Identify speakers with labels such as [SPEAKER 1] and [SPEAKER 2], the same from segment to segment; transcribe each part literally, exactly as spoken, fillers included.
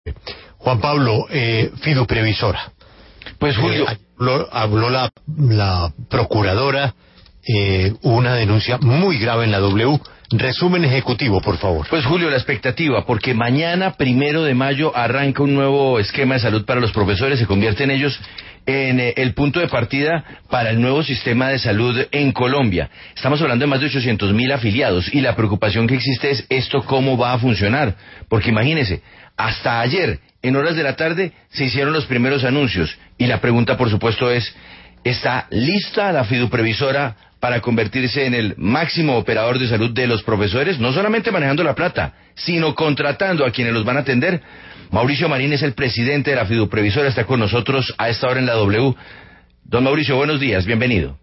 [SPEAKER 1] Juan Pablo, eh, Fiduprevisora.
[SPEAKER 2] Pues Julio,
[SPEAKER 1] Eh, habló, habló la, la procuradora, eh, una denuncia muy grave en la W. Resumen ejecutivo, por favor.
[SPEAKER 2] Pues Julio, la expectativa, porque mañana, primero de mayo, arranca un nuevo esquema de salud para los profesores, se convierten ellos en eh, el punto de partida para el nuevo sistema de salud en Colombia. Estamos hablando de más de ochocientos mil afiliados y la preocupación que existe es esto cómo va a funcionar, porque imagínese, hasta ayer, en horas de la tarde, se hicieron los primeros anuncios y la pregunta, por supuesto, es, ¿está lista la Fiduprevisora para convertirse en el máximo operador de salud de los profesores, no solamente manejando la plata, sino contratando a quienes los van a atender? Mauricio Marín es el presidente de la Fiduprevisora, está con nosotros a esta hora en la W. Don Mauricio, buenos días, bienvenido.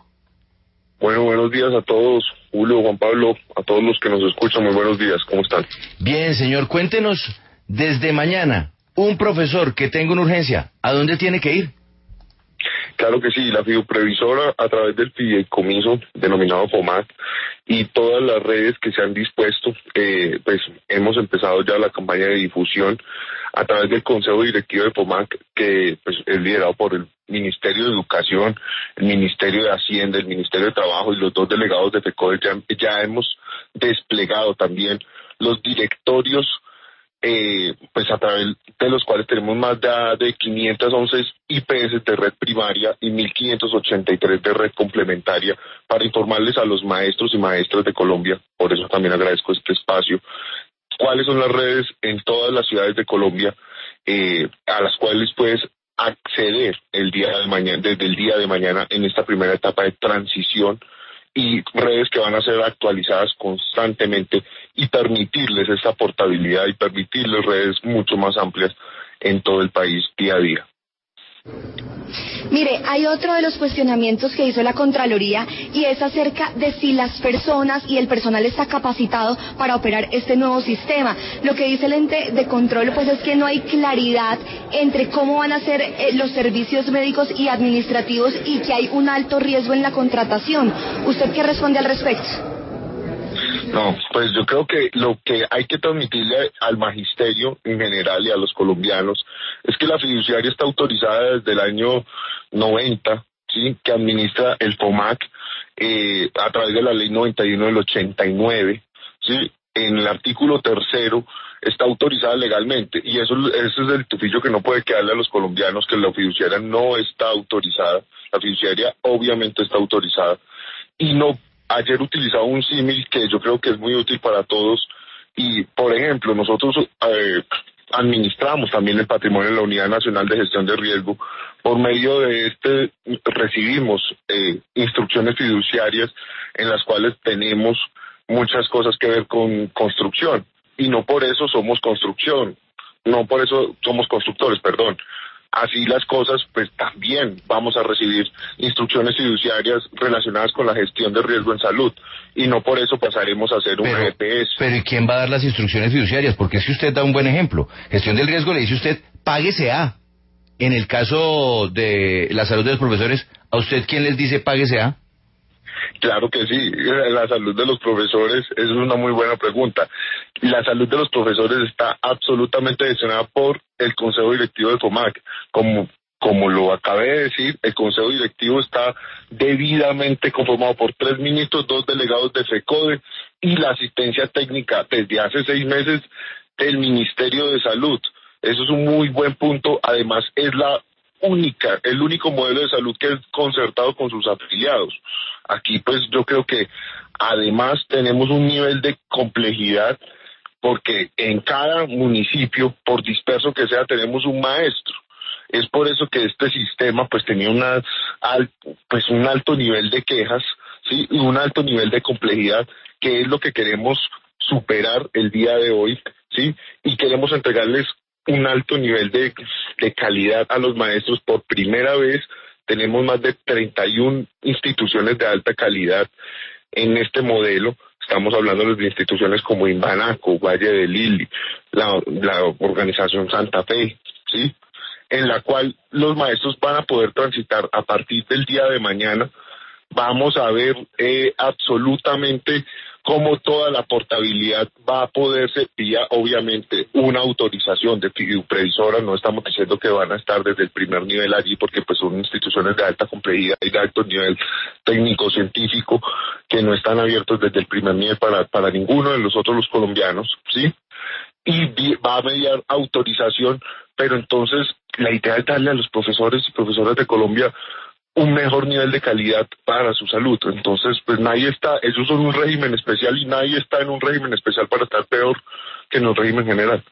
[SPEAKER 3] Bueno, buenos días a todos, Julio, Juan Pablo, a todos los que nos escuchan, muy buenos días, ¿cómo están?
[SPEAKER 2] Bien, señor, cuéntenos, desde mañana, un profesor que tenga una urgencia, ¿a dónde tiene que ir?
[SPEAKER 3] Claro que sí, la Fiduprevisora a través del fideicomiso denominado FOMAC y todas las redes que se han dispuesto, eh, pues hemos empezado ya la campaña de difusión a través del Consejo Directivo de FOMAC, que pues es liderado por el Ministerio de Educación, el Ministerio de Hacienda, el Ministerio de Trabajo y los dos delegados de FECODE. Ya, ya hemos desplegado también los directorios, Eh, pues a través de los cuales tenemos más de, de quinientas once I P S de red primaria y mil quinientos ochenta y tres de red complementaria para informarles a los maestros y maestras de Colombia. Por eso también agradezco este espacio. ¿Cuáles son las redes en todas las ciudades de Colombia eh, a las cuales puedes acceder el día de mañana, desde el día de mañana en esta primera etapa de transición? Y redes que van a ser actualizadas constantemente y permitirles esa portabilidad y permitirles redes mucho más amplias en todo el país día a día.
[SPEAKER 4] Mire, hay otro de los cuestionamientos que hizo la Contraloría y es acerca de si las personas y el personal está capacitado para operar este nuevo sistema. Lo que dice el ente de control pues es que no hay claridad entre cómo van a ser eh, los servicios médicos y administrativos y que hay un alto riesgo en la contratación. ¿Usted qué responde al respecto?
[SPEAKER 3] No, pues yo creo que lo que hay que transmitirle al magisterio en general y a los colombianos es que la fiduciaria está autorizada desde el año noventa, ¿sí? Que administra el FOMAC eh, a través de la ley noventa y uno del ochenta y nueve, ¿sí? En el artículo tercero está autorizada legalmente y eso, ese es el tufillo que no puede quedarle a los colombianos, que la fiduciaria no está autorizada. La fiduciaria obviamente está autorizada y no. Ayer utilizaba un símil que yo creo que es muy útil para todos y, por ejemplo, nosotros eh, administramos también el patrimonio de la Unidad Nacional de Gestión de Riesgo. Por medio de este recibimos eh, instrucciones fiduciarias en las cuales tenemos muchas cosas que ver con construcción y no por eso somos construcción, no por eso somos constructores, perdón. Así las cosas, pues también vamos a recibir instrucciones fiduciarias relacionadas con la gestión de riesgo en salud y no por eso pasaremos a hacer un
[SPEAKER 2] pero,
[SPEAKER 3] G P S.
[SPEAKER 2] Pero ¿y quién va a dar las instrucciones fiduciarias? Porque es que usted da un buen ejemplo. Gestión del riesgo le dice usted, páguese a. En el caso de la salud de los profesores, ¿a usted quién les dice páguese a?
[SPEAKER 3] Claro que sí, la salud de los profesores es una muy buena pregunta. La salud de los profesores está absolutamente gestionada por el Consejo Directivo de FOMAC. Como, como lo acabé de decir, el Consejo Directivo está debidamente conformado por tres ministros, dos delegados de FECODE y la asistencia técnica desde hace seis meses del Ministerio de Salud. Eso es un muy buen punto, además es la única, el único modelo de salud que es concertado con sus afiliados. Aquí pues yo creo que además tenemos un nivel de complejidad porque en cada municipio, por disperso que sea, tenemos un maestro. Es por eso que este sistema pues tenía una al, pues un alto nivel de quejas, sí, y un alto nivel de complejidad, que es lo que queremos superar el día de hoy, sí, y queremos entregarles un alto nivel de, de calidad a los maestros. Por primera vez tenemos más de treinta y una instituciones de alta calidad en este modelo. Estamos hablando de instituciones como Imbanaco, Valle de Lili, la, la organización Santa Fe, ¿sí? En la cual los maestros van a poder transitar a partir del día de mañana. Vamos a ver eh, absolutamente cómo toda la portabilidad va a poderse vía, obviamente, una autorización de fiduprevisora. No estamos diciendo que van a estar desde el primer nivel allí, porque pues son instituciones de alta complejidad y de alto nivel técnico-científico que no están abiertos desde el primer nivel para, para ninguno de nosotros los colombianos, ¿sí? Y va a mediar autorización, pero entonces la idea es darle a los profesores y profesoras de Colombia un mejor nivel de calidad para su salud. Entonces, pues nadie está, ellos son un régimen especial y nadie está en un régimen especial para estar peor que en el régimen general.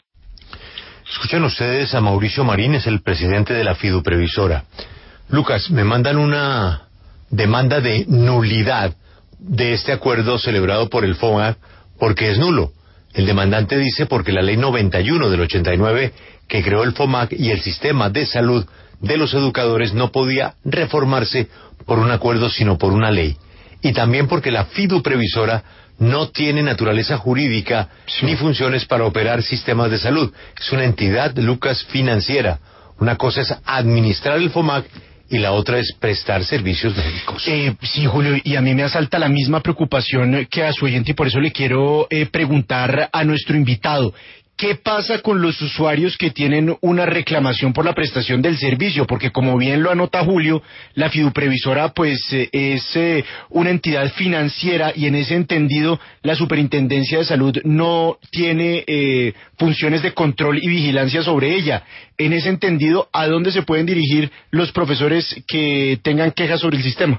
[SPEAKER 1] Escuchen ustedes a Mauricio Marín, es el presidente de la Fiduprevisora. Lucas, me mandan una demanda de nulidad de este acuerdo celebrado por el FOMAC porque es nulo. El demandante dice porque la ley noventa y uno del ochenta y nueve que creó el FOMAC y el sistema de salud de los educadores no podía reformarse por un acuerdo sino por una ley. Y también porque la Fiduprevisora no tiene naturaleza jurídica sí. ni funciones para operar sistemas de salud. Es una entidad, Lucas, financiera. Una cosa es administrar el FOMAC y la otra es prestar servicios médicos.
[SPEAKER 5] Eh, sí, Julio, y a mí me asalta la misma preocupación que a su oyente y por eso le quiero eh, preguntar a nuestro invitado. ¿Qué pasa con los usuarios que tienen una reclamación por la prestación del servicio? Porque como bien lo anota Julio, la Fiduprevisora pues eh, es eh, una entidad financiera y en ese entendido la Superintendencia de Salud no tiene eh, funciones de control y vigilancia sobre ella. En ese entendido, ¿a dónde se pueden dirigir los profesores que tengan quejas sobre el sistema?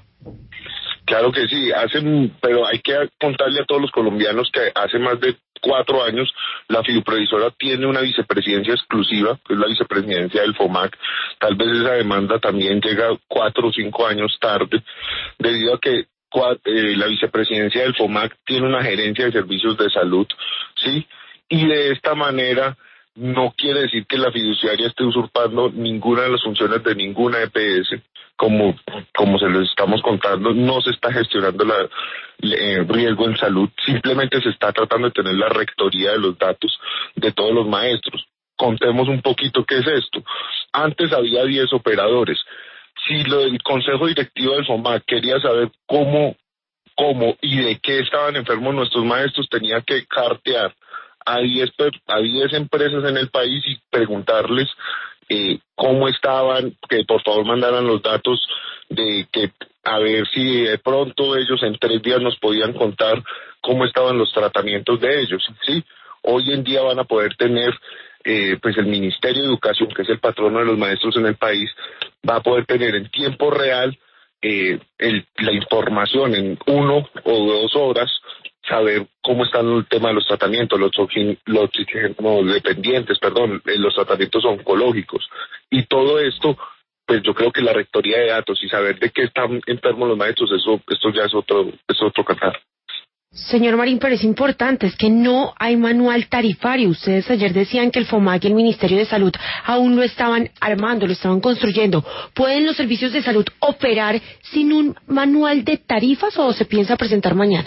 [SPEAKER 3] Claro que sí, hacen, pero hay que contarle a todos los colombianos que hace más de cuatro años la Fiduprevisora tiene una vicepresidencia exclusiva, que es la vicepresidencia del FOMAC. Tal vez esa demanda también llega cuatro o cinco años tarde, debido a que eh, la vicepresidencia del FOMAC tiene una gerencia de servicios de salud, ¿sí? Y de esta manera no quiere decir que la fiduciaria esté usurpando ninguna de las funciones de ninguna E P S. Como, como se les estamos contando, no se está gestionando el eh, riesgo en salud, simplemente se está tratando de tener la rectoría de los datos de todos los maestros. Contemos un poquito qué es esto. Antes había diez operadores. Si lo, el Consejo Directivo del FOMAC quería saber cómo, cómo y de qué estaban enfermos nuestros maestros, tenía que cartear a diez, a diez empresas en el país y preguntarles Eh, cómo estaban, que por favor mandaran los datos de que a ver si de pronto ellos en tres días nos podían contar cómo estaban los tratamientos de ellos, ¿sí? Hoy en día van a poder tener, eh, pues el Ministerio de Educación, que es el patrono de los maestros en el país, va a poder tener en tiempo real eh, el, la información en uno o dos horas, saber cómo están el tema de los tratamientos, los, los no, dependientes, perdón, los tratamientos oncológicos. Y todo esto, pues yo creo que la rectoría de datos y saber de qué están enfermos los maestros, eso esto ya es otro, es otro cantar.
[SPEAKER 6] Señor Marín, pero es importante, es que no hay manual tarifario. Ustedes ayer decían que el FOMAC y el Ministerio de Salud aún lo estaban armando, lo estaban construyendo. ¿Pueden los servicios de salud operar sin un manual de tarifas o se piensa presentar mañana?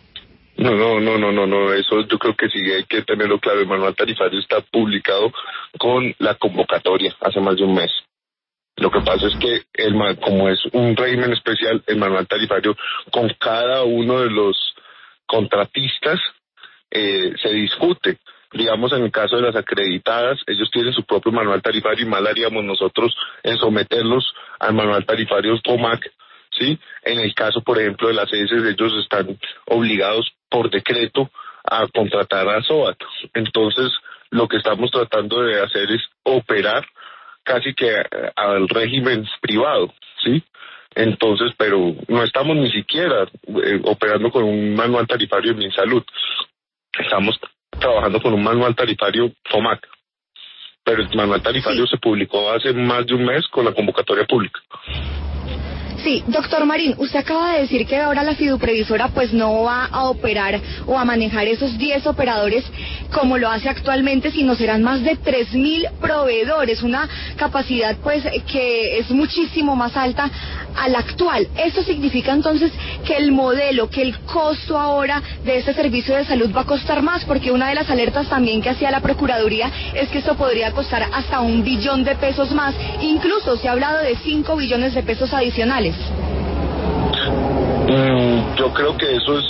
[SPEAKER 3] No, no, no, no, no, no, eso yo creo que sí hay que tenerlo claro. El manual tarifario está publicado con la convocatoria hace más de un mes. Lo que pasa es que, el como es un régimen especial, el manual tarifario con cada uno de los contratistas eh, se discute. Digamos, en el caso de las acreditadas, ellos tienen su propio manual tarifario y mal haríamos nosotros en someterlos al manual tarifario FOMAC, ¿sí? En el caso, por ejemplo, de las E S, ellos están obligados por decreto a contratar a SOAT. Entonces, lo que estamos tratando de hacer es operar casi que al régimen privado, ¿sí? Entonces, pero no estamos ni siquiera eh, operando con un manual tarifario de MinSalud. Estamos trabajando con un manual tarifario FOMAC. Pero el manual tarifario sí se publicó hace más de un mes con la convocatoria pública.
[SPEAKER 4] Sí, doctor Marín, usted acaba de decir que ahora la Fiduprevisora pues no va a operar o a manejar esos diez operadores como lo hace actualmente, sino serán más de tres mil proveedores, una capacidad pues que es muchísimo más alta a la actual. Esto significa entonces que el modelo, que el costo ahora de este servicio de salud va a costar más, porque una de las alertas también que hacía la Procuraduría es que esto podría costar hasta un billón de pesos más, incluso se ha hablado de cinco billones de pesos adicionales.
[SPEAKER 3] Mm, yo creo que eso es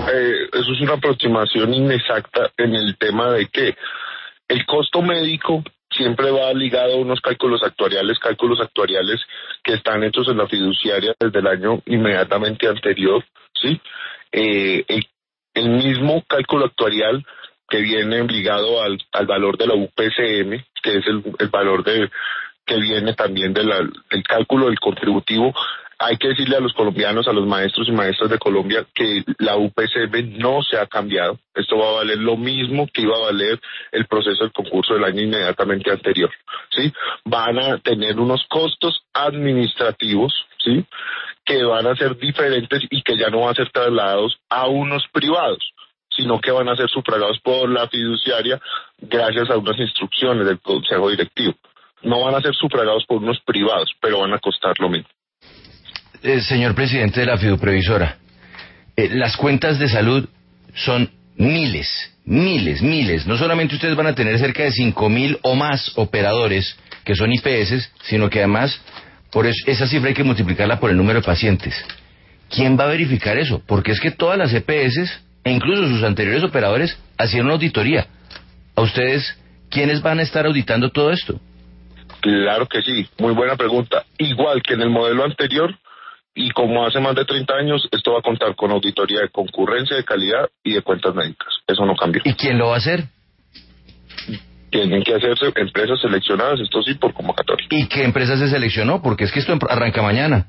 [SPEAKER 3] eh, eso es una aproximación inexacta en el tema de que el costo médico siempre va ligado a unos cálculos actuariales, cálculos actuariales que están hechos en la fiduciaria desde el año inmediatamente anterior, ¿sí? Eh, el, el mismo cálculo actuarial que viene ligado al, al valor de la U P C M, que es el, el valor de que viene también de la, del cálculo del contributivo. Hay que decirle a los colombianos, a los maestros y maestras de Colombia, que la U P C M no se ha cambiado. Esto va a valer lo mismo que iba a valer el proceso del concurso del año inmediatamente anterior, ¿sí? Van a tener unos costos administrativos, ¿sí?, que van a ser diferentes y que ya no van a ser trasladados a unos privados, sino que van a ser sufragados por la fiduciaria gracias a unas instrucciones del Consejo Directivo. No van a ser sufragados por unos privados, pero van a costar lo mismo.
[SPEAKER 2] Eh, señor presidente de la Fiduprevisora, eh, las cuentas de salud son miles, miles, miles. No solamente ustedes van a tener cerca de cinco mil o más operadores que son I P S, sino que además, por eso, esa cifra hay que multiplicarla por el número de pacientes. ¿Quién va a verificar eso? Porque es que todas las E P S, e incluso sus anteriores operadores, hacían una auditoría. ¿A ustedes quiénes van a estar auditando todo esto?
[SPEAKER 3] Claro que sí, muy buena pregunta. Igual que en el modelo anterior, y como hace más de treinta años, esto va a contar con auditoría de concurrencia, de calidad y de cuentas médicas. Eso no cambió.
[SPEAKER 2] ¿Y quién lo va a hacer?
[SPEAKER 3] Tienen que hacerse empresas seleccionadas, esto sí, por convocatoria.
[SPEAKER 2] ¿Y qué empresa se seleccionó? Porque es que esto arranca mañana.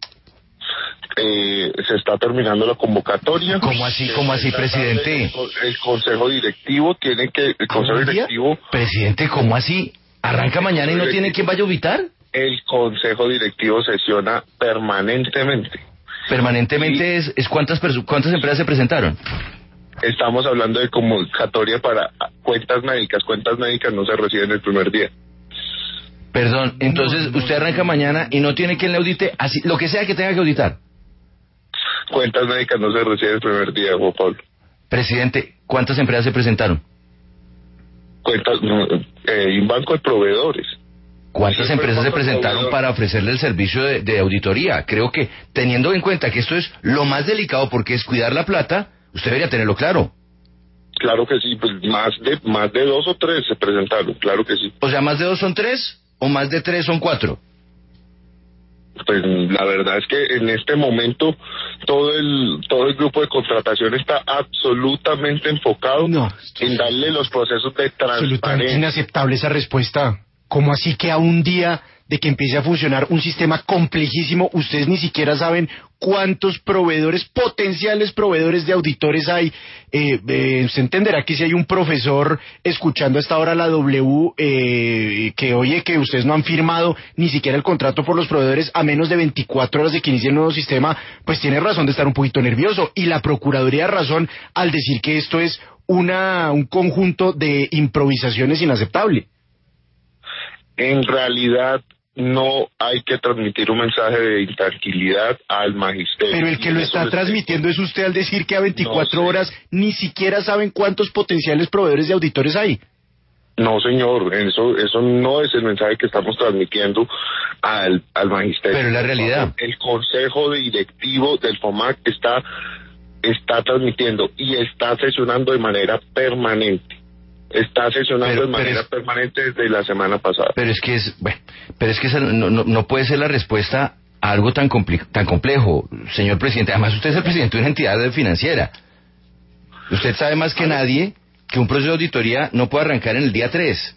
[SPEAKER 3] Eh, se está terminando la convocatoria.
[SPEAKER 2] ¿Cómo así, cómo así, presidente?
[SPEAKER 3] El, el consejo directivo tiene que... El consejo directivo...
[SPEAKER 2] Presidente, ¿cómo así? ¿Arranca mañana y no tiene quien vaya a auditar?
[SPEAKER 3] El consejo directivo sesiona permanentemente.
[SPEAKER 2] Permanentemente es, es cuántas cuántas empresas se presentaron.
[SPEAKER 3] Estamos hablando de convocatoria para cuentas médicas. Cuentas médicas no se reciben el primer día.
[SPEAKER 2] Perdón, entonces usted arranca mañana y no tiene quien le audite, así, lo que sea que tenga que auditar.
[SPEAKER 3] Cuentas médicas no se reciben el primer día, Juan Pablo.
[SPEAKER 2] Presidente, ¿cuántas empresas se presentaron?
[SPEAKER 3] Cuentas, no, eh, un banco de proveedores.
[SPEAKER 2] ¿Cuántas empresas se presentaron para ofrecerle el servicio de, de auditoría? Creo que, teniendo en cuenta que esto es lo más delicado porque es cuidar la plata, usted debería tenerlo claro.
[SPEAKER 3] Claro que sí, pues más de más de dos o tres se presentaron, claro que sí.
[SPEAKER 2] O sea, ¿más de dos son tres o más de tres son cuatro?
[SPEAKER 3] Pues la verdad es que en este momento todo el todo el grupo de contratación está absolutamente enfocado
[SPEAKER 5] no,
[SPEAKER 3] en darle los procesos de transparencia.
[SPEAKER 5] Absolutamente inaceptable esa respuesta. ¿Cómo así que a un día de que empiece a funcionar un sistema complejísimo, ustedes ni siquiera saben cuántos proveedores, potenciales proveedores de auditores hay? Eh, eh, usted entenderá que si hay un profesor escuchando hasta ahora la W, eh, que oye que ustedes no han firmado ni siquiera el contrato por los proveedores a menos de veinticuatro horas de que inicie el nuevo sistema, pues tiene razón de estar un poquito nervioso. Y la Procuraduría razón al decir que esto es una un conjunto de improvisaciones inaceptable.
[SPEAKER 3] En realidad no hay que transmitir un mensaje de intranquilidad al magisterio.
[SPEAKER 5] Pero el que lo está transmitiendo es usted al decir que a veinticuatro no, horas ni siquiera saben cuántos potenciales proveedores de auditores hay.
[SPEAKER 3] No, señor, eso eso no es el mensaje que estamos transmitiendo al, al magisterio.
[SPEAKER 2] Pero la realidad.
[SPEAKER 3] El consejo directivo del FOMAC está, está transmitiendo y está sesionando de manera permanente. Está sesionando pero, de manera es, permanente desde la semana pasada.
[SPEAKER 2] Pero es que es, bueno, pero es que esa no, no, no puede ser la respuesta a algo tan, compli- tan complejo, señor presidente. Además, usted es el presidente de una entidad financiera. Usted sabe más que nadie que un proceso de auditoría no puede arrancar en el día tres.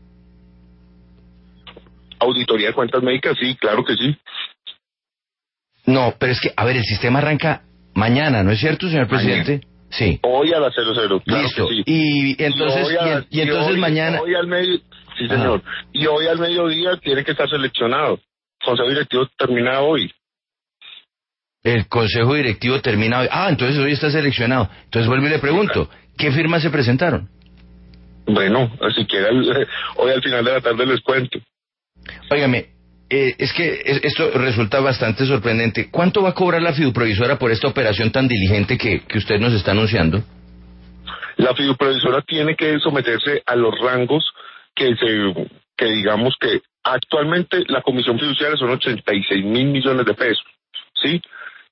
[SPEAKER 3] ¿Auditoría de cuentas médicas? Sí, claro que sí.
[SPEAKER 2] No, pero es que, a ver, el sistema arranca mañana, ¿no es cierto, señor presidente?
[SPEAKER 3] Mañana.
[SPEAKER 2] Sí.
[SPEAKER 3] Hoy a las cero cero. Claro.
[SPEAKER 2] Listo.
[SPEAKER 3] Sí.
[SPEAKER 2] Y entonces, y, a, y, y entonces
[SPEAKER 3] hoy,
[SPEAKER 2] mañana.
[SPEAKER 3] Hoy al medio, sí, señor. Ajá. Y hoy al mediodía tiene que estar seleccionado. El consejo directivo termina hoy.
[SPEAKER 2] El consejo directivo termina hoy. Ah, entonces hoy está seleccionado. Entonces vuelvo y le pregunto, ¿qué firmas se presentaron?
[SPEAKER 3] Bueno, siquiera hoy al final de la tarde les cuento.
[SPEAKER 2] Óigame, eh, es que esto resulta bastante sorprendente. ¿Cuánto va a cobrar la fiduprevisora por esta operación tan diligente que, que usted nos está anunciando?
[SPEAKER 3] La fiduprevisora tiene que someterse a los rangos que se, que digamos que actualmente la comisión fiduciaria son ochenta y seis mil millones de pesos, ¿sí?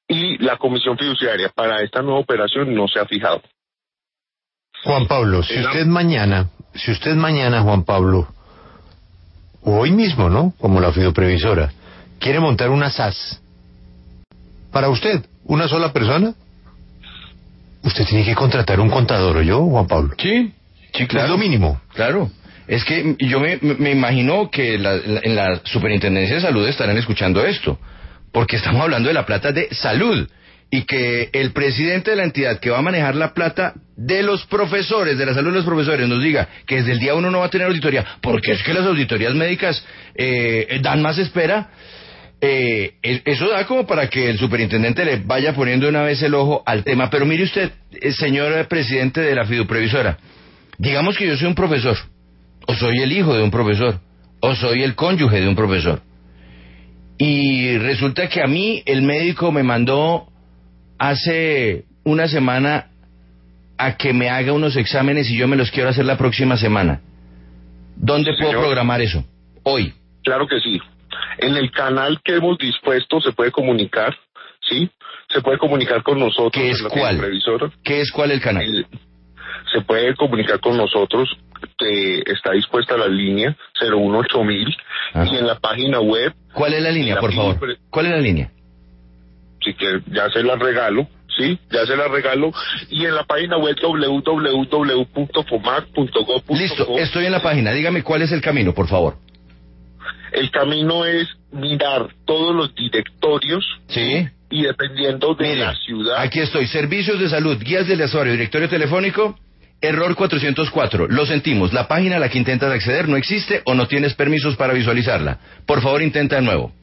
[SPEAKER 3] y la comisión fiduciaria para esta nueva operación no se ha fijado.
[SPEAKER 1] Juan Pablo, si usted mañana, si usted mañana, Juan Pablo, o hoy mismo, ¿no? Como la fiduprevisora, quiere montar una S A S para usted, una sola persona, usted tiene que contratar un contador, ¿o yo, Juan Pablo?
[SPEAKER 2] Sí, sí, claro.
[SPEAKER 1] Es lo mínimo.
[SPEAKER 2] Claro. Es que yo me, me imagino que la, la, en la Superintendencia de Salud estarán escuchando esto, porque estamos hablando de la plata de salud, y que el presidente de la entidad que va a manejar la plata de los profesores, de la salud de los profesores, nos diga que desde el día uno no va a tener auditoría, porque es que las auditorías médicas eh, dan más espera. Eh, eso da como para que el superintendente le vaya poniendo una vez el ojo al tema. Pero mire usted, señor presidente de la fiduprevisora, digamos que yo soy un profesor, o soy el hijo de un profesor, o soy el cónyuge de un profesor, y resulta que a mí el médico me mandó hace una semana a que me haga unos exámenes y yo me los quiero hacer la próxima semana. ¿Dónde
[SPEAKER 3] Sí,
[SPEAKER 2] puedo
[SPEAKER 3] señor.
[SPEAKER 2] programar eso? Hoy.
[SPEAKER 3] Claro que sí. En el canal que hemos dispuesto se puede comunicar, ¿sí? Se puede comunicar con nosotros.
[SPEAKER 2] ¿Qué es
[SPEAKER 3] en la
[SPEAKER 2] cuál?
[SPEAKER 3] fiduprevisora.
[SPEAKER 2] ¿Qué es cuál el canal?
[SPEAKER 3] El- se puede comunicar con nosotros, eh, está dispuesta la línea cero uno ocho mil
[SPEAKER 2] Ah.
[SPEAKER 3] y en la página web,
[SPEAKER 2] ¿Cuál es la línea,
[SPEAKER 3] la
[SPEAKER 2] por favor?
[SPEAKER 3] fidupre-
[SPEAKER 2] ¿Cuál es la línea?
[SPEAKER 3] si que ya se la regalo, ¿sí? Ya se la regalo, y en la página web w w w punto fomac punto gob punto co.
[SPEAKER 2] Listo, estoy en la página. Dígame cuál es el camino, por favor.
[SPEAKER 3] El camino es mirar todos los directorios,
[SPEAKER 2] Sí.
[SPEAKER 3] y dependiendo de
[SPEAKER 2] Mire,
[SPEAKER 3] la ciudad.
[SPEAKER 2] aquí estoy. Servicios de salud, guías del usuario, directorio telefónico, error cuatrocientos cuatro. Lo sentimos. La página a la que intentas acceder no existe o no tienes permisos para visualizarla. Por favor, intenta de nuevo.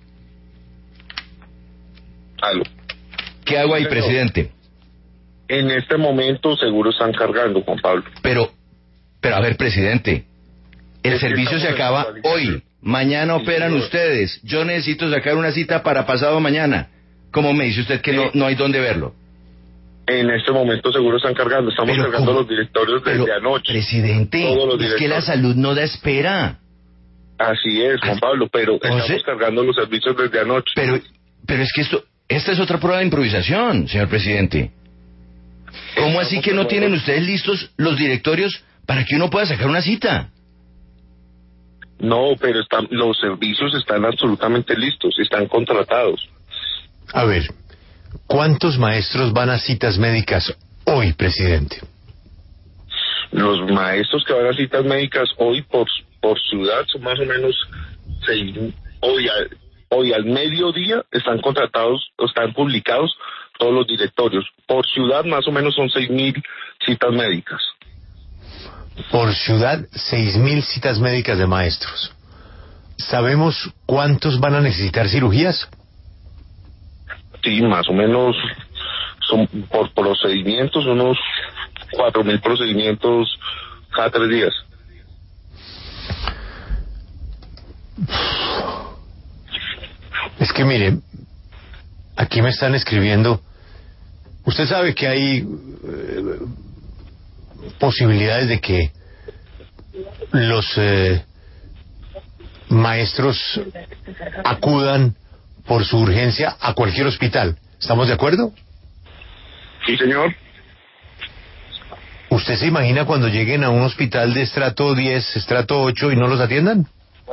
[SPEAKER 3] Aló.
[SPEAKER 2] ¿Qué hago ahí,
[SPEAKER 3] Señor.
[SPEAKER 2] presidente?
[SPEAKER 3] En este momento seguro están cargando, Juan Pablo.
[SPEAKER 2] Pero, pero a ver, presidente, el
[SPEAKER 3] Es que
[SPEAKER 2] servicio se
[SPEAKER 3] estamos en
[SPEAKER 2] acaba
[SPEAKER 3] actualización.
[SPEAKER 2] hoy. Mañana
[SPEAKER 3] Sí,
[SPEAKER 2] operan
[SPEAKER 3] señor.
[SPEAKER 2] ustedes. Yo necesito sacar una cita para pasado mañana. ¿Cómo me dice usted que no,
[SPEAKER 3] Sí.
[SPEAKER 2] no hay dónde verlo?
[SPEAKER 3] En este momento seguro están cargando. Estamos
[SPEAKER 2] Pero
[SPEAKER 3] cargando
[SPEAKER 2] ¿cómo?
[SPEAKER 3] los directorios desde
[SPEAKER 2] Pero,
[SPEAKER 3] anoche.
[SPEAKER 2] presidente,
[SPEAKER 3] Todos los
[SPEAKER 2] es que la
[SPEAKER 3] directores.
[SPEAKER 2] salud no da espera.
[SPEAKER 3] Así es, Juan Pablo, pero
[SPEAKER 2] Entonces-
[SPEAKER 3] estamos cargando los servicios desde anoche.
[SPEAKER 2] Pero, pero es que esto, esta es otra prueba de improvisación, señor presidente. ¿Cómo así
[SPEAKER 3] Estamos
[SPEAKER 2] que no
[SPEAKER 3] cargando-
[SPEAKER 2] tienen ustedes listos los directorios para que uno pueda sacar una cita?
[SPEAKER 3] No, pero están, los servicios están absolutamente listos, están contratados.
[SPEAKER 1] A ver, ¿cuántos maestros van a citas médicas hoy, presidente?
[SPEAKER 3] Los maestros que van a citas médicas hoy por, por ciudad son más o menos seis, hoy, al, hoy al mediodía están contratados, o están publicados todos los directorios. Por ciudad más o menos son seis mil citas médicas.
[SPEAKER 1] Por ciudad, seis mil citas médicas de maestros. ¿Sabemos cuántos van a necesitar cirugías?
[SPEAKER 3] Sí, más o menos son por procedimientos unos cuatro mil procedimientos cada tres días.
[SPEAKER 1] Es que mire, aquí me están escribiendo. Usted sabe que hay eh, posibilidades de que los eh, maestros acudan por su urgencia a cualquier hospital. ¿Estamos de acuerdo?
[SPEAKER 3] Sí, señor.
[SPEAKER 1] ¿Usted se imagina cuando lleguen a un hospital de estrato diez, estrato ocho y no los atiendan?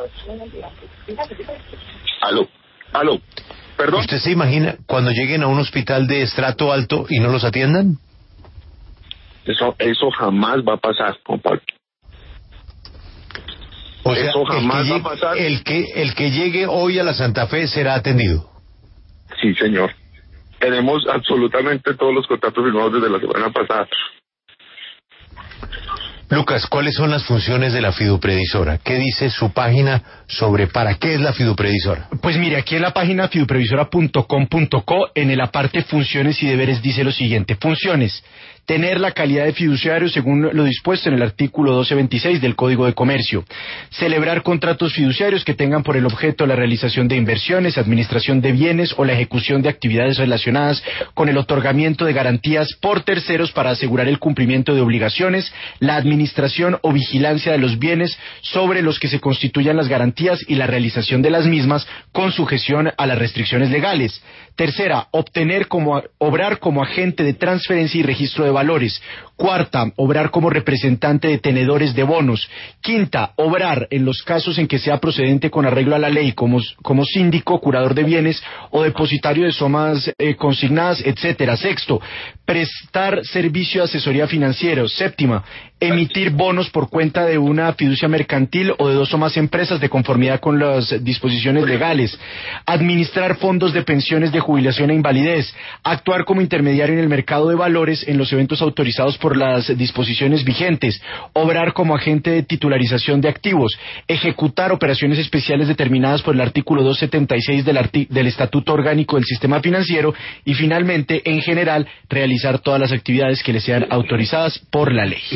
[SPEAKER 3] Aló, aló, perdón.
[SPEAKER 1] ¿Usted se imagina cuando lleguen a un hospital de estrato alto y no los atiendan?
[SPEAKER 3] Eso, eso jamás va a pasar, compadre.
[SPEAKER 1] O sea,
[SPEAKER 3] Eso jamás
[SPEAKER 1] el que,
[SPEAKER 3] va a
[SPEAKER 1] llegue,
[SPEAKER 3] pasar.
[SPEAKER 1] el, que, el que llegue hoy a la Santa Fe será atendido.
[SPEAKER 3] Sí, señor. Tenemos absolutamente todos los contratos firmados desde la semana pasada.
[SPEAKER 1] Lucas, ¿cuáles son las funciones de la fiduprevisora? ¿Qué dice su página sobre para qué es la fiduprevisora?
[SPEAKER 5] Pues mire, aquí en la página fiduprevisora punto com punto co, en el aparte funciones y deberes dice lo siguiente: funciones, tener la calidad de fiduciario según lo dispuesto en el artículo doce veintiséis del Código de Comercio, celebrar contratos fiduciarios que tengan por el objeto la realización de inversiones, administración de bienes o la ejecución de actividades relacionadas con el otorgamiento de garantías por terceros para asegurar el cumplimiento de obligaciones, la administración o vigilancia de los bienes sobre los que se constituyan las garantías y la realización de las mismas con sujeción a las restricciones legales. Tercera, obtener como, obrar como agente de transferencia y registro de valores. Cuarta, obrar como representante de tenedores de bonos. Quinta, obrar en los casos en que sea procedente con arreglo a la ley como, como síndico, curador de bienes o depositario de sumas eh, consignadas, etcétera. Sexto, prestar servicio de asesoría financiera. Séptima, emitir bonos por cuenta de una fiducia mercantil o de dos o más empresas de conformidad con las disposiciones legales. Administrar fondos de pensiones de jubilación e invalidez. Actuar como intermediario en el mercado de valores en los eventos autorizados por las disposiciones vigentes. Obrar como agente de titularización de activos. Ejecutar operaciones especiales determinadas por el artículo doscientos setenta y seis del, arti- del Estatuto Orgánico del Sistema Financiero. Y finalmente, en general, realizar todas las actividades que le sean autorizadas por la ley.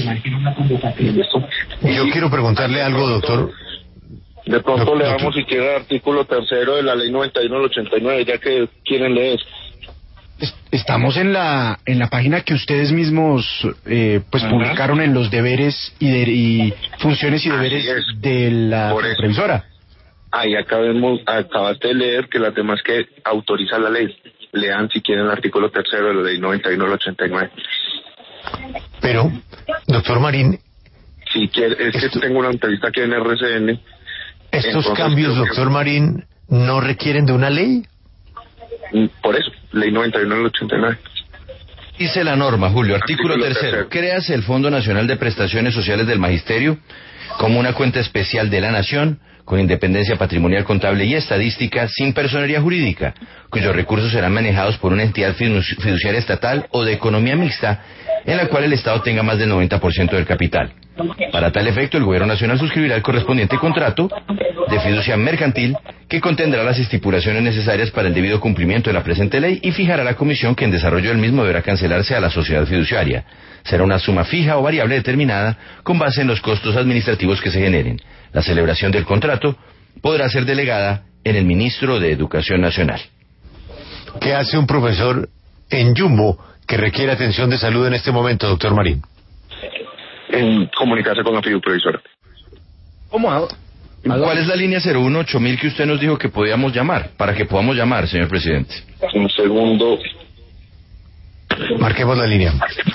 [SPEAKER 1] Yo quiero preguntarle algo, doctor.
[SPEAKER 3] De pronto
[SPEAKER 1] Doctor.
[SPEAKER 3] leamos si quiere el artículo tercero de la ley noventa y uno del ochenta y nueve, ya que quieren leer.
[SPEAKER 5] Estamos en la en la página que ustedes mismos eh, pues
[SPEAKER 3] Ajá.
[SPEAKER 5] publicaron en los deberes y, de, y funciones y deberes
[SPEAKER 3] Así es.
[SPEAKER 5] de la
[SPEAKER 3] Por eso.
[SPEAKER 5] previsora.
[SPEAKER 3] Ahí acabemos, acabaste de leer que las demás que autoriza la ley. Lean si quieren el artículo tercero de la ley noventa y uno del ochenta y nueve.
[SPEAKER 1] Pero, doctor Marín,
[SPEAKER 3] Si quiere, es
[SPEAKER 1] Esto-
[SPEAKER 3] que tengo una entrevista aquí en R C N.
[SPEAKER 1] estos
[SPEAKER 3] Entonces,
[SPEAKER 1] cambios,
[SPEAKER 3] creo que-
[SPEAKER 1] doctor Marín, no requieren de una ley.
[SPEAKER 3] Por eso, ley noventa y uno del ochenta y nueve.
[SPEAKER 2] Dice la norma, Julio, artículo
[SPEAKER 3] Artículo
[SPEAKER 2] tercero.
[SPEAKER 3] tercero.
[SPEAKER 2] Créase el Fondo Nacional de Prestaciones Sociales del Magisterio como una cuenta especial de la Nación, con independencia patrimonial, contable y estadística, sin personería jurídica, cuyos recursos serán manejados por una entidad fidu- fiduciaria estatal o de economía mixta, en la cual el Estado tenga más del noventa por ciento del capital. Para tal efecto, el Gobierno Nacional suscribirá el correspondiente contrato de fiducia mercantil que contendrá las estipulaciones necesarias para el debido cumplimiento de la presente ley y fijará la comisión que en desarrollo del mismo deberá cancelarse a la sociedad fiduciaria. Será una suma fija o variable determinada con base en los costos administrativos que se generen. La celebración del contrato podrá ser delegada en el Ministro de Educación Nacional.
[SPEAKER 1] ¿Qué hace un profesor en Jumbo que requiere atención de salud en este momento, doctor Marín?
[SPEAKER 3] En comunicarse con la fiduprevisora.
[SPEAKER 5] ¿Cómo?
[SPEAKER 2] ¿Cuál es la línea cero uno ocho mil que usted nos dijo que podíamos llamar? Para que podamos llamar, señor presidente.
[SPEAKER 3] Un segundo.
[SPEAKER 1] Marquemos la línea.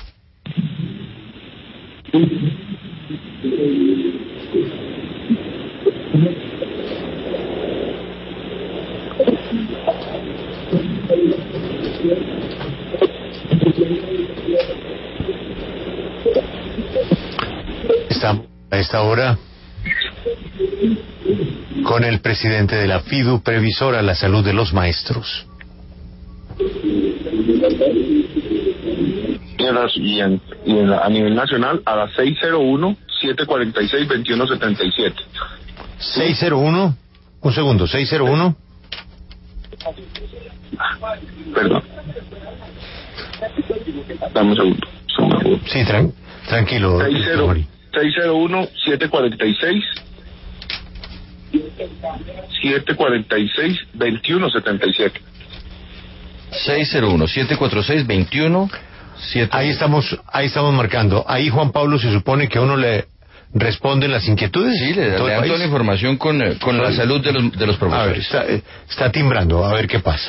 [SPEAKER 1] Estamos a esta hora con el presidente de la FIDU Previsora, la salud de los maestros.
[SPEAKER 3] Y, en las- y en- y en la- a nivel nacional a las seis cero uno, siete cuarenta y seis, veintiuno setenta y siete.
[SPEAKER 1] seis cero uno, un segundo, seis cero uno.
[SPEAKER 3] Perdón. Dame un segundo. segundo.
[SPEAKER 1] Sí, tran- tranquilo, doctor Marín.
[SPEAKER 3] seis cero uno, siete cuarenta y seis, siete cuarenta y seis, veintiuno setenta y siete.
[SPEAKER 2] seis cero uno siete cuatro seis veintiuno siete.
[SPEAKER 1] Ahí estamos, ahí estamos marcando. Ahí Juan Pablo se supone que a uno le responden las inquietudes.
[SPEAKER 2] Sí, le,
[SPEAKER 1] de todo
[SPEAKER 2] le
[SPEAKER 1] el
[SPEAKER 2] dan toda
[SPEAKER 1] país.
[SPEAKER 2] la información con, eh, con la salud de los, de los
[SPEAKER 1] A ver,
[SPEAKER 2] profesores.
[SPEAKER 1] está, eh, está timbrando, a ver qué pasa.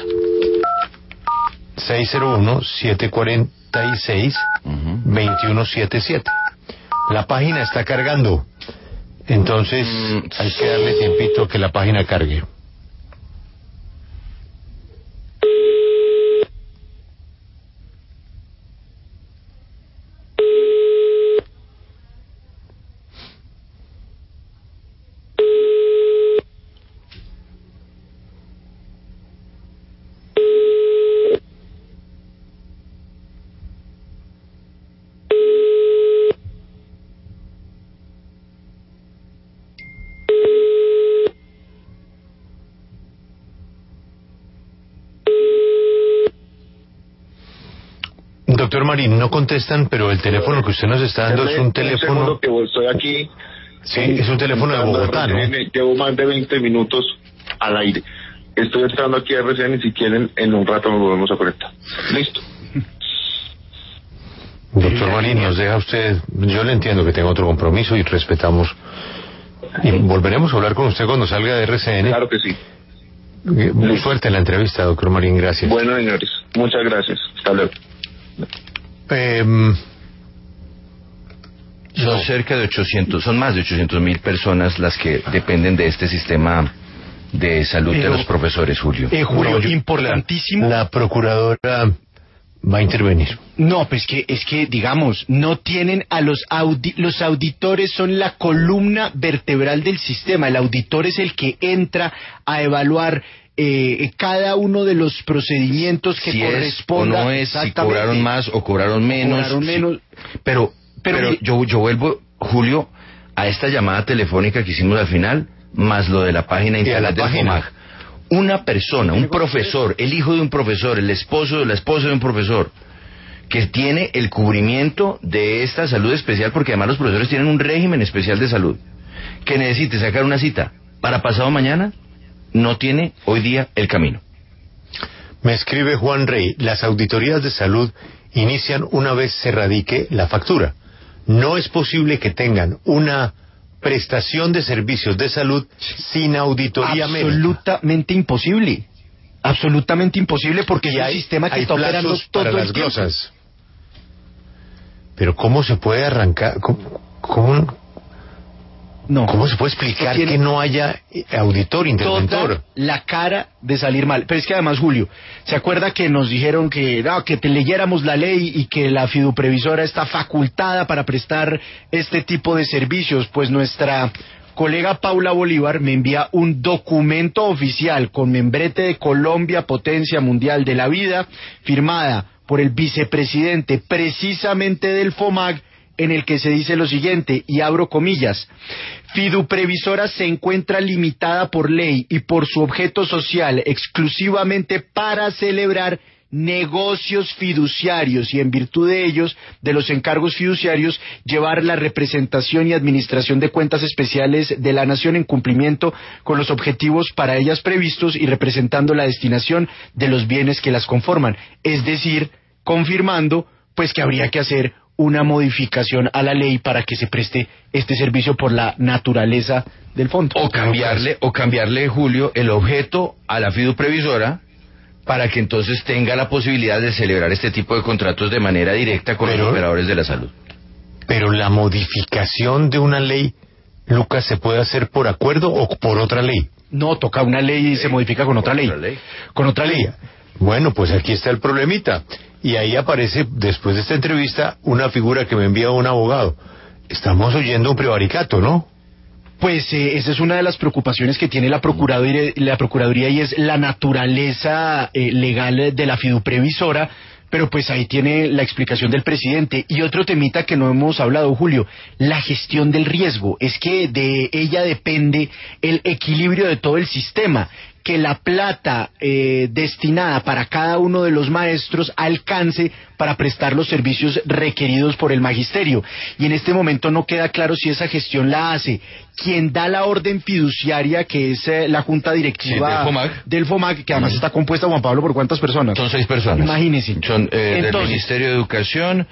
[SPEAKER 1] seis cero uno, siete cuarenta y seis,
[SPEAKER 2] Ujú.
[SPEAKER 1] veintiuno setenta y siete. La página está cargando. Entonces,
[SPEAKER 2] Mm.
[SPEAKER 1] hay que darle tiempito que la página cargue. Marín, no contestan, pero el teléfono que usted nos está dando es un teléfono...
[SPEAKER 3] Un que estoy aquí.
[SPEAKER 1] Sí, es un teléfono de Bogotá, ¿no?
[SPEAKER 3] Llevo más de veinte minutos al aire. Estoy entrando aquí a R C N y si quieren, en un rato nos volvemos a conectar. Listo.
[SPEAKER 1] Doctor Marín, nos deja usted... Yo le entiendo que tenga otro compromiso y respetamos... Y volveremos a hablar con usted cuando salga de R C N.
[SPEAKER 3] Claro que sí.
[SPEAKER 1] Muy suerte en la entrevista, doctor Marín, gracias.
[SPEAKER 3] Bueno, señores, muchas gracias. Hasta luego.
[SPEAKER 1] Eh,
[SPEAKER 2] son
[SPEAKER 1] no.
[SPEAKER 2] cerca de ochocientos, son más de ochocientos mil personas las que dependen de este sistema de salud
[SPEAKER 5] Pero,
[SPEAKER 2] de los profesores, Julio.
[SPEAKER 5] Eh, Julio,
[SPEAKER 1] No, yo-
[SPEAKER 5] importantísimo.
[SPEAKER 1] La procuradora va a intervenir.
[SPEAKER 5] No, pues que es que digamos, no tienen a los audi los auditores son la columna vertebral del sistema. El auditor es el que entra a evaluar eh, cada uno de los procedimientos que
[SPEAKER 2] si es o
[SPEAKER 5] corresponda.
[SPEAKER 2] no es, si
[SPEAKER 5] exactamente.
[SPEAKER 2] cobraron más o cobraron menos.
[SPEAKER 5] Cobraron
[SPEAKER 2] si-
[SPEAKER 5] menos.
[SPEAKER 2] Pero,
[SPEAKER 5] Pero
[SPEAKER 2] pero,
[SPEAKER 5] mi-
[SPEAKER 2] yo, yo vuelvo, Julio, a esta llamada telefónica que hicimos al final, más lo de la página
[SPEAKER 1] Y a la
[SPEAKER 2] internet del
[SPEAKER 1] página.
[SPEAKER 2] FOMAG. Una persona, un profesor, el hijo de un profesor, el esposo, la esposa de un profesor, que tiene el cubrimiento de esta salud especial, porque además los profesores tienen un régimen especial de salud, que necesite sacar una cita para pasado mañana, no tiene hoy día el camino.
[SPEAKER 1] Me escribe Juan Rey, las auditorías de salud inician una vez se radique la factura. No es posible que tengan una prestación de servicios de salud sin auditoría médica.
[SPEAKER 5] Absolutamente imposible. Absolutamente imposible porque
[SPEAKER 1] Y
[SPEAKER 5] es un
[SPEAKER 1] hay,
[SPEAKER 5] sistema que
[SPEAKER 1] hay
[SPEAKER 5] está operando
[SPEAKER 1] plazos
[SPEAKER 5] todo
[SPEAKER 1] para
[SPEAKER 5] el
[SPEAKER 1] las
[SPEAKER 5] tiempo.
[SPEAKER 1] glosas. Pero ¿cómo se puede arrancar? ¿Cómo, cómo,
[SPEAKER 5] No.
[SPEAKER 1] cómo se puede explicar
[SPEAKER 5] Tiene
[SPEAKER 1] que no haya auditor, interventor?
[SPEAKER 5] toda la cara de salir mal. Pero es que además, Julio, ¿se acuerda que nos dijeron que no, que te leyéramos la ley y que la fiduprevisora está facultada para prestar este tipo de servicios? Pues nuestra colega Paula Bolívar me envía un documento oficial con membrete de Colombia, potencia mundial de la vida, firmada por el vicepresidente precisamente del FOMAG, en el que se dice lo siguiente, y abro comillas: Fiduprevisora se encuentra limitada por ley y por su objeto social exclusivamente para celebrar negocios fiduciarios y en virtud de ellos, de los encargos fiduciarios, llevar la representación y administración de cuentas especiales de la nación en cumplimiento con los objetivos para ellas previstos y representando la destinación de los bienes que las conforman. Es decir, confirmando pues que habría que hacer una modificación a la ley para que se preste este servicio por la naturaleza del fondo.
[SPEAKER 2] O cambiarle, o cambiarle, Julio, el objeto a la fiduprevisora para que entonces tenga la posibilidad de celebrar este tipo de contratos de manera directa con
[SPEAKER 1] Pero-
[SPEAKER 2] los operadores de la salud.
[SPEAKER 1] Pero la modificación de una ley, Lucas, ¿se puede hacer por acuerdo o por otra ley?
[SPEAKER 5] No, toca una ley y se modifica con otra ley.
[SPEAKER 2] otra ley.
[SPEAKER 5] Con otra ley.
[SPEAKER 1] Bueno, pues aquí está el problemita. Y ahí aparece, después de esta entrevista, una figura que me envía un abogado. Estamos oyendo un prevaricato, ¿no?
[SPEAKER 5] Pues eh, esa es una de las preocupaciones que tiene la Procuraduría, la Procuraduría y es la naturaleza eh, legal de la fiduprevisora, pero pues ahí tiene la explicación del presidente. Y otro temita que no hemos hablado, Julio, la gestión del riesgo. Es que de ella depende el equilibrio de todo el sistema, que la plata eh, destinada para cada uno de los maestros alcance para prestar los servicios requeridos por el magisterio. Y en este momento no queda claro si esa gestión la hace quien da la orden fiduciaria, que es eh, la junta directiva
[SPEAKER 2] Sí, del FOMAG.
[SPEAKER 5] del FOMAG, que además está compuesta, Juan Pablo, ¿por cuántas personas?
[SPEAKER 2] Son seis personas.
[SPEAKER 5] Imagínense.
[SPEAKER 2] Son eh, del
[SPEAKER 5] Entonces-
[SPEAKER 2] Ministerio de Educación,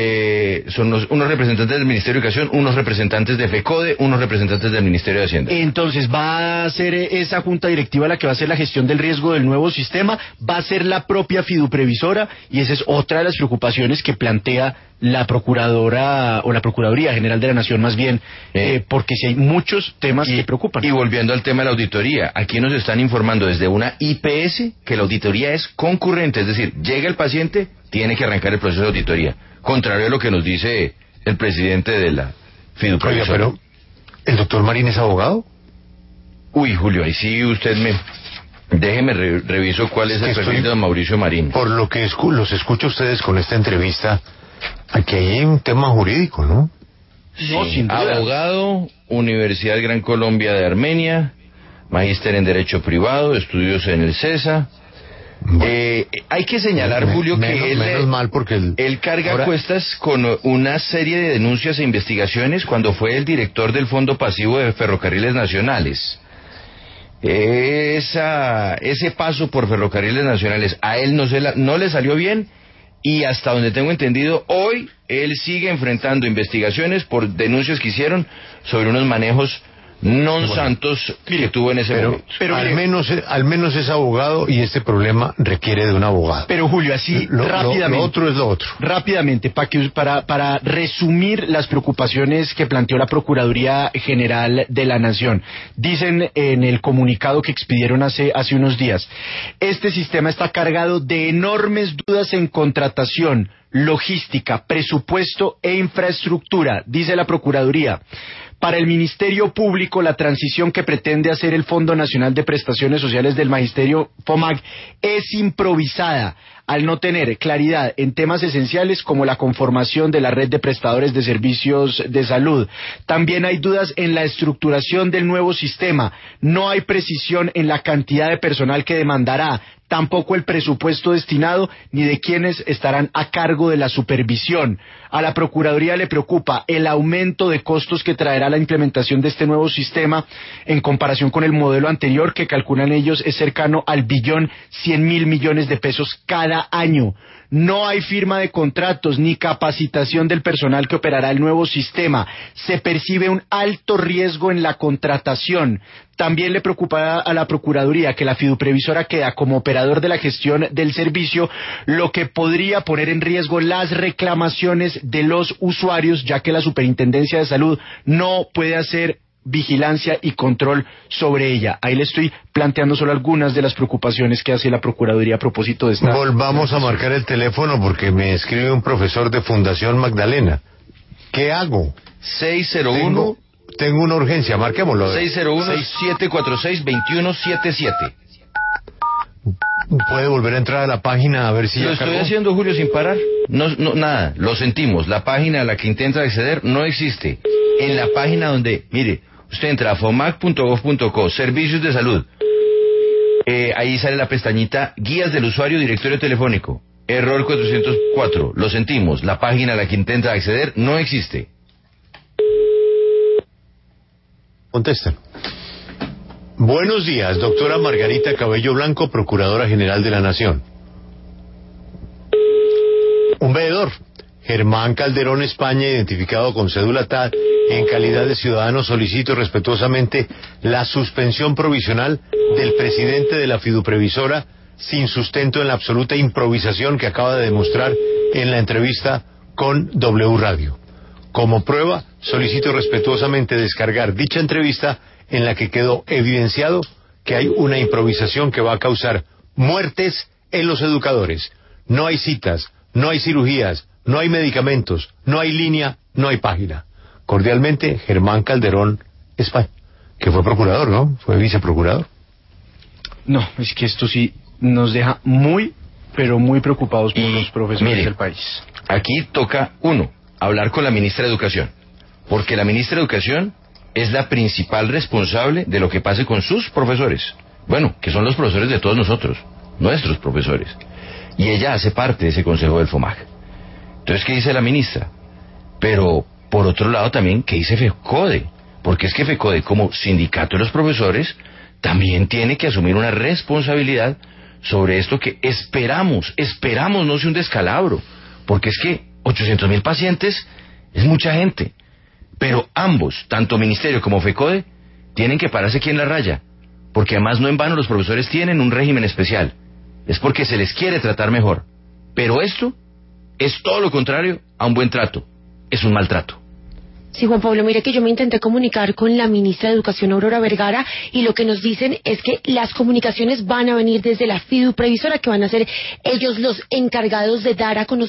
[SPEAKER 2] eh, son los- unos representantes del Ministerio de Educación, unos representantes de FECODE, unos representantes del Ministerio de Hacienda.
[SPEAKER 5] Entonces va a ser eh, esa junta directiva la que va a hacer la gestión del riesgo del nuevo sistema, va a ser la propia fiduprevisora, y esa es otra de las preocupaciones que plantea la Procuradora o la Procuraduría General de la Nación más bien, eh, porque si hay muchos temas que preocupan.
[SPEAKER 2] Y volviendo al tema de la auditoría, aquí nos están informando desde una I P S que la auditoría es concurrente, es decir, llega el paciente, tiene que arrancar el proceso de auditoría, contrario a lo que nos dice el presidente de la
[SPEAKER 1] Oiga,
[SPEAKER 2] fiduprevisora.
[SPEAKER 1] pero ¿el doctor Marín es abogado?
[SPEAKER 2] Uy, Julio, ahí sí usted me... Déjeme re- reviso cuál es
[SPEAKER 1] Es que
[SPEAKER 2] el perfil
[SPEAKER 1] estoy-
[SPEAKER 2] de don Mauricio Marín.
[SPEAKER 1] Por lo que escu- los escucho a ustedes con esta entrevista, aquí hay un tema jurídico, ¿no?
[SPEAKER 5] No,
[SPEAKER 2] Sí,
[SPEAKER 5] sin duda.
[SPEAKER 2] abogado, Universidad Gran Colombia de Armenia, magíster en Derecho Privado, estudios en el CESA, Bueno. Eh, hay que señalar, Men, Julio,
[SPEAKER 1] menos,
[SPEAKER 2] que él,
[SPEAKER 1] menos mal porque el,
[SPEAKER 2] él carga
[SPEAKER 1] ahora... cuestas
[SPEAKER 2] con una serie de denuncias e investigaciones cuando fue el director del Fondo Pasivo de Ferrocarriles Nacionales. Esa, ese paso por Ferrocarriles Nacionales a él no, se la, no le salió bien, y hasta donde tengo entendido, hoy él sigue enfrentando investigaciones por denuncias que hicieron sobre unos manejos non bueno, santos que tuvo en ese
[SPEAKER 1] pero,
[SPEAKER 2] momento.
[SPEAKER 1] Pero al menos, al menos es abogado, y este problema requiere de un abogado.
[SPEAKER 5] Pero Julio, así
[SPEAKER 1] lo,
[SPEAKER 5] rápidamente.
[SPEAKER 1] Lo, lo otro es lo otro.
[SPEAKER 5] Rápidamente, para, que, para, para resumir las preocupaciones que planteó la Procuraduría General de la Nación. Dicen en el comunicado que expidieron hace, hace unos días: este sistema está cargado de enormes dudas en contratación, logística, presupuesto e infraestructura, dice la Procuraduría. Para el Ministerio Público, la transición que pretende hacer el Fondo Nacional de Prestaciones Sociales del Magisterio, FOMAG, es improvisada, al no tener claridad en temas esenciales como la conformación de la red de prestadores de servicios de salud. También hay dudas en la estructuración del nuevo sistema. No hay precisión en la cantidad de personal que demandará, tampoco el presupuesto destinado, ni de quienes estarán a cargo de la supervisión. A la Procuraduría le preocupa el aumento de costos que traerá la implementación de este nuevo sistema en comparación con el modelo anterior, que calculan ellos es cercano al billón cien mil millones de pesos cada año. No hay firma de contratos ni capacitación del personal que operará el nuevo sistema. Se percibe un alto riesgo en la contratación. También le preocupa a la Procuraduría que la fiduprevisora queda como operador de la gestión del servicio, lo que podría poner en riesgo las reclamaciones de los usuarios, ya que la Superintendencia de Salud no puede hacer vigilancia y control sobre ella. Ahí le estoy planteando solo algunas de las preocupaciones que hace la Procuraduría a propósito de esta...
[SPEAKER 1] Volvamos a marcar el teléfono porque me escribe un profesor de Fundación Magdalena. ¿Qué hago?
[SPEAKER 2] seis cero uno...
[SPEAKER 1] Tengo, tengo una urgencia, marquémoslo.
[SPEAKER 2] seis cero uno, siete cuatro seis, dos uno siete siete.
[SPEAKER 1] ¿Puede volver a entrar a la página a ver si
[SPEAKER 2] Lo
[SPEAKER 1] ya
[SPEAKER 2] estoy
[SPEAKER 1] cargó?
[SPEAKER 2] haciendo, Julio, sin parar. No, no, nada, lo sentimos. La página a la que intenta acceder no existe. En la página donde, mire, usted entra a fomag punto gov punto co, servicios de salud. Eh, ahí sale la pestañita guías del usuario, directorio telefónico. Error cuatrocientos cuatro. Lo sentimos. La página a la que intenta acceder no existe.
[SPEAKER 1] Contestan. Buenos días, doctora Margarita Cabello Blanco, Procuradora General de la Nación. Un veedor, Germán Calderón España, identificado con cédula T A D, en calidad de ciudadano, solicito respetuosamente la suspensión provisional del presidente de la fiduprevisora, sin sustento en la absoluta improvisación que acaba de demostrar en la entrevista con W Radio. Como prueba, solicito respetuosamente descargar dicha entrevista, en la que quedó evidenciado que hay una improvisación que va a causar muertes en los educadores. No hay citas, no hay cirugías, no hay medicamentos, no hay línea, no hay página. Cordialmente, Germán Calderón España, que fue procurador, ¿no? Fue viceprocurador.
[SPEAKER 5] No, es que esto sí nos deja muy, pero muy preocupados por y, los profesores mire, del país.
[SPEAKER 2] Aquí toca, uno, hablar con la ministra de Educación, porque la ministra de Educación es la principal responsable de lo que pase con sus profesores. Bueno, que son los profesores de todos nosotros, nuestros profesores. Y ella hace parte de ese consejo del FOMAG. Entonces, ¿qué dice la ministra? Pero, por otro lado también, ¿qué dice FECODE? Porque es que FECODE, como sindicato de los profesores, también tiene que asumir una responsabilidad sobre esto que esperamos, esperamos no sea un descalabro. Porque es que ochocientos mil pacientes es mucha gente. Pero ambos, tanto Ministerio como FECODE, tienen que pararse aquí en la raya, porque además no en vano los profesores tienen un régimen especial. Es porque se les quiere tratar mejor. Pero esto es todo lo contrario a un buen trato. Es un maltrato.
[SPEAKER 6] Sí, Juan Pablo, mire que yo me intenté comunicar con la ministra de Educación, Aurora Vergara, y lo que nos dicen es que las comunicaciones van a venir desde la fiduprevisora, que van a ser ellos los encargados de dar a conocer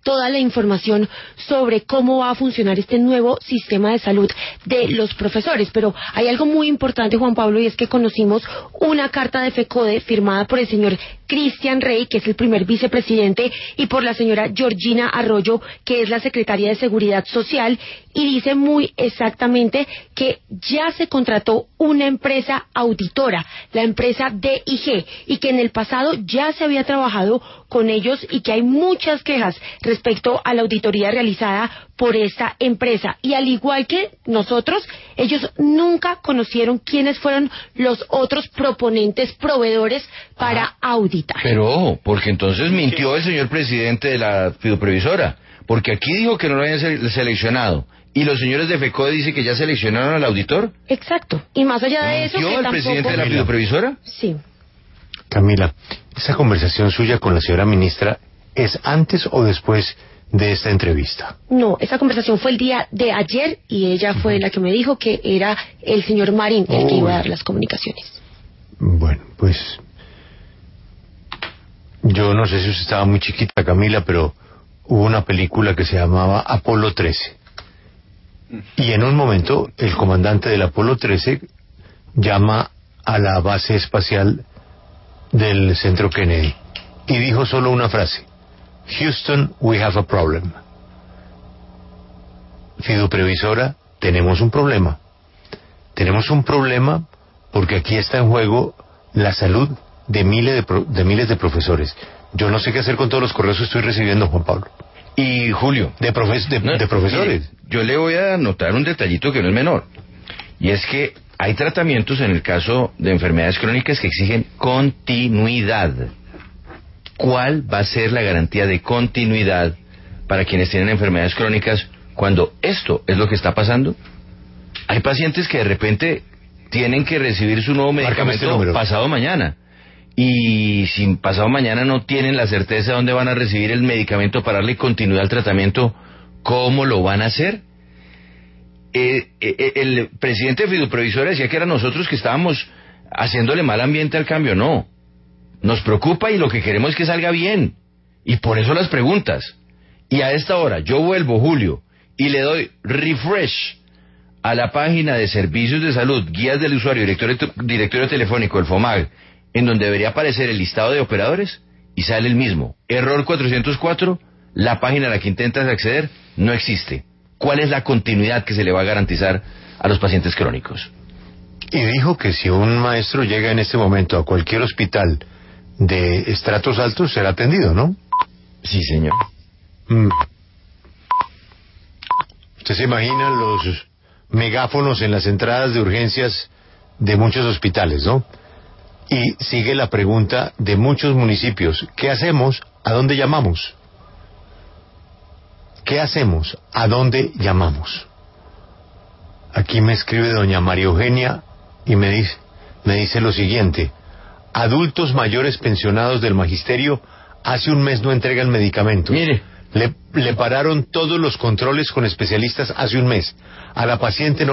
[SPEAKER 6] toda la información sobre cómo va a funcionar este nuevo sistema de salud de los profesores. Pero hay algo muy importante, Juan Pablo, y es que conocimos una carta de FECODE firmada por el señor Cristian Rey, que es el primer vicepresidente, y por la señora Georgina Arroyo, que es la secretaria de Seguridad Social, y dice muy exactamente que ya se contrató una empresa auditora, la empresa D I G, y que en el pasado ya se había trabajado con ellos y que hay muchas quejas respecto a la auditoría realizada por esta empresa. Y al igual que nosotros, ellos nunca conocieron quiénes fueron los otros proponentes proveedores para ah, auditar.
[SPEAKER 2] Pero ojo, porque entonces mintió el señor presidente de la fiduprevisora, porque aquí dijo que no lo habían seleccionado. ¿Y los señores de FECODE dicen que ya seleccionaron al auditor?
[SPEAKER 6] Exacto. Y más allá de eso...
[SPEAKER 2] ¿Mintió
[SPEAKER 6] que
[SPEAKER 2] el
[SPEAKER 6] tampoco...
[SPEAKER 2] presidente de la fiduprevisora?
[SPEAKER 6] Sí.
[SPEAKER 1] Camila, ¿esa conversación suya con la señora ministra es antes o después de esta entrevista?
[SPEAKER 6] No, esa conversación fue el día de ayer y ella fue la que me dijo que era el señor Marín el Uy. que iba a dar las comunicaciones.
[SPEAKER 1] Bueno, pues... Yo no sé si usted estaba muy chiquita, Camila, pero hubo una película que se llamaba Apolo trece. Y en un momento, el comandante del Apolo trece llama a la base espacial del Centro Kennedy y dijo solo una frase: Houston, we have a problem. Fiduprevisora, tenemos un problema. Tenemos un problema porque aquí está en juego la salud de miles de, pro, de miles de profesores. Yo no sé qué hacer con todos los correos que estoy recibiendo, Juan Pablo.
[SPEAKER 2] Y Julio,
[SPEAKER 1] de, profes, de, no, de profesores.
[SPEAKER 2] Mire, yo le voy a anotar un detallito que no es menor, y es que hay tratamientos en el caso de enfermedades crónicas que exigen continuidad. ¿Cuál va a ser la garantía de continuidad para quienes tienen enfermedades crónicas cuando esto es lo que está pasando? Hay pacientes que de repente tienen que recibir su nuevo medicamento este pasado mañana. Y si pasado mañana no tienen la certeza de dónde van a recibir el medicamento para darle continuidad al tratamiento, ¿cómo lo van a hacer? Eh, eh, el presidente de Fiduprevisora decía que eran nosotros que estábamos haciéndole mal ambiente al cambio. No, nos preocupa y lo que queremos es que salga bien, y por eso las preguntas. Y a esta hora yo vuelvo, Julio, y le doy refresh a la página de Servicios de Salud, Guías del Usuario, Directorio, directorio Telefónico, el FOMAG, en donde debería aparecer el listado de operadores, y sale el mismo. Error cuatrocientos cuatro, la página a la que intentas acceder no existe. ¿Cuál es la continuidad que se le va a garantizar a los pacientes crónicos?
[SPEAKER 1] Y dijo que si un maestro llega en este momento a cualquier hospital de estratos altos, será atendido, ¿no?
[SPEAKER 2] Sí, señor.
[SPEAKER 1] Mm. ¿Usted se imagina los megáfonos en las entradas de urgencias de muchos hospitales, no? Y sigue la pregunta de muchos municipios: ¿qué hacemos? ¿A dónde llamamos? ¿Qué hacemos? ¿A dónde llamamos? Aquí me escribe doña María Eugenia y me dice, me dice lo siguiente: adultos mayores pensionados del magisterio hace un mes no entregan medicamentos.
[SPEAKER 2] Mire.
[SPEAKER 1] Le, le pararon todos los controles con especialistas hace un mes. A la paciente no